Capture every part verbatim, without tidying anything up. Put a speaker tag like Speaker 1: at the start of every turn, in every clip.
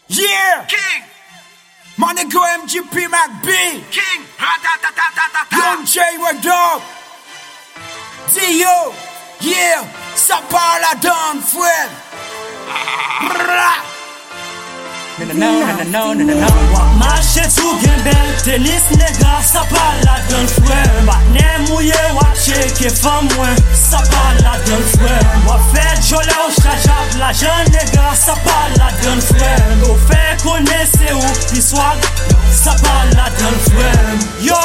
Speaker 1: Yeah!
Speaker 2: King!
Speaker 1: Money go M G P Mac B!
Speaker 2: King! Ra-ta-ta-ta-ta-ta-ta!
Speaker 1: Young J, what up? Dio! Yeah! Ça parle la donne, frère!
Speaker 3: No, no, no, no, no, no, no. Marche sou gen bel tenis nega, sa pa la don fwe. Batne mouye wak cheke fam mwen, sa pa la don fwe. Wap fe jole ou chajab la jen nega, sa pa la don fwe. Ou fe konese ou pi swag, sa pa la don fwe. Yo,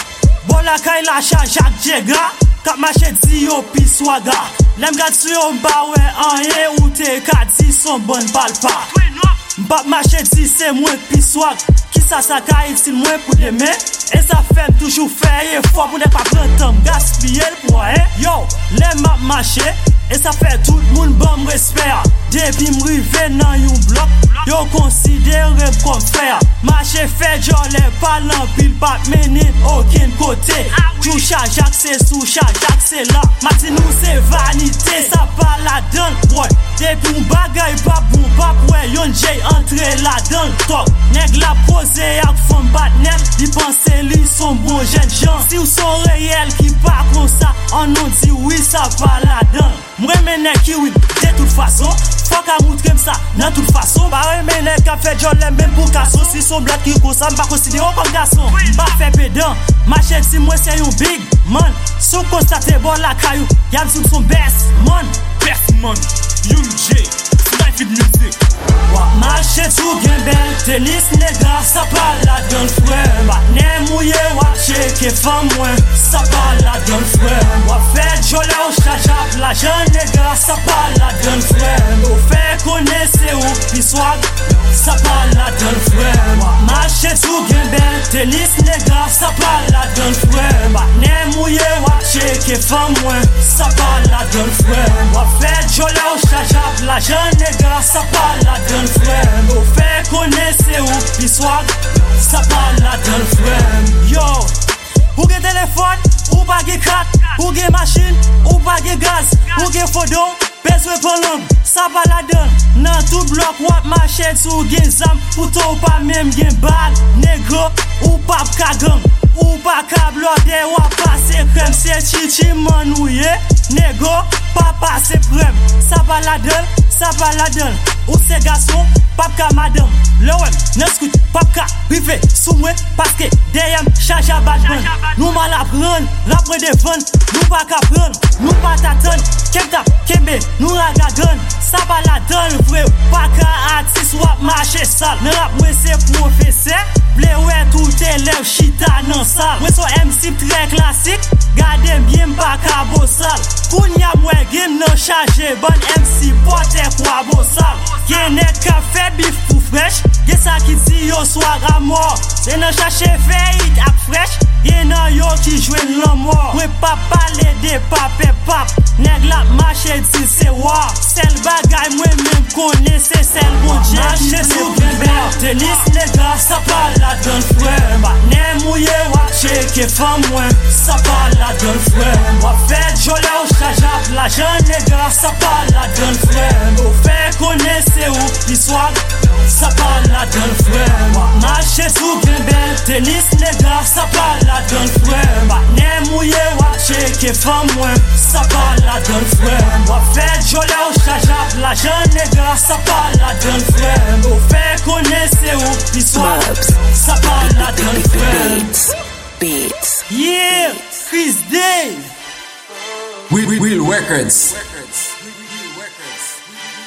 Speaker 3: bola kay la chajak jega, kap mache di yo pi swaga. Lem gad su yo mba we anye ou te ka di son bon palpa. Mbap mache di se mwen pi swag, ki sa sa ka itil mwen pou deme. E sa fem toujou feye fwa pou ne pa prentan gaspye l pou eh. Yo, le map mache, e sa fe tout moun bon resper. Depi mrive nan yon blok, yo konsidere kom fer. Mache fe jole palan pil pat mene okin kote. Jou chajak se sou chajak se la, mati nou se vanite, sa pa la don boy. Depi m bagay pa bon pa pwe yon jay entre la don tok. Neg la pose ak fon bat net, di pense li son bon jen jan. Si ou son reyel ki pa kon sa, an non di oui sa pa la don. Mwen mene ki oui de tout fason, fok a moutrem sa nan tout fason. Ba mene ka fe jolem men pou kaso, si son blat ki kosa mba konsidero kom gason. Mba fe pedan, mache si mwen se yon big man. Sou konstate bon la kayou, yam si son best man.
Speaker 4: Best man, Young J, Sniper Music.
Speaker 3: Wap mache tou gen bel tenis nega, sa pa la don fwe. Batne mouye wap cheke fam mwen, sa pa la don fwe. Wap fe jole ou chajab la jen nega, sa pa la don fwe. Ou fe konese ou pi swag, sa pa la don fwe. Wap mache tou gen bel tenis nega, sa pa la don fwe. Batne mouye wap cheke fam mwen, sa pa la don fwe. Wap fe jole ou chajab la jen nega, sa pa la don fwe. Ou fe konese ou pi swag, sa pa la don fwe. Yo, ou gen telefon, ou pa ge kat, ou gen machine, ou pa ge gaz, ou gen fodon, bezwe polong, sa pa la don. Nan tout blok wap mache sou gen zam, pouto ou pa mem gen bal, negro, ou pa kagang, ou pa kablode wap pase krem, se chichi man ou ye, negro, pa pase prem, sa pa la don, sa pa la don. Ou se gason, pap ka madam. Le wem, nan skout, pap ka rive sou mwen, paske deyem chaja bad ban. Nou mal apren, rapre devan, nou pa ka pren, nou pa tatan, kem tap, kembe, nou ragadan. Sa pa la don vre, pa ka atis wap mache sal. Nan rap mwen se profese, ple wè tout elev chita nan sal. Mwen so M C tre klasik, gade mbyen pa ka bo sal. Koun ya mwen gen nan chaje, ban M C pote kwa bo sal. Gen ek ka fe bif pou fresh, gen sa ki di yo swag a mor. Se nan chache feyit ak fresh, gen nan yo ki jwen lan mor. Mwen pa pale de pap e pap, neg la mache di se war. Sel bagay mwen men kone, se sel bon jen mache sou gen bel tenis nega, sa pa la don fwe. Batne mouye wak cheke fam mwen, sa pa la don fwe. Wap fe jole ou chajab la jen nega, sa pa la don fwe. Ou fe konese ou pi swag, sa pa la don fwe. Wap mache sou gen bel tenis nega, sa pa la don fwe. Batne mouye wak cheke fam mwen, sa pa la don fwe. Wap fe jole ou chajab la jen nega, sa pa la don fwe. Ou fe konese ou pi swag, sa pa la don fwe.
Speaker 5: Beats, beats.
Speaker 3: Yeah, Chris Day.
Speaker 1: Will Records.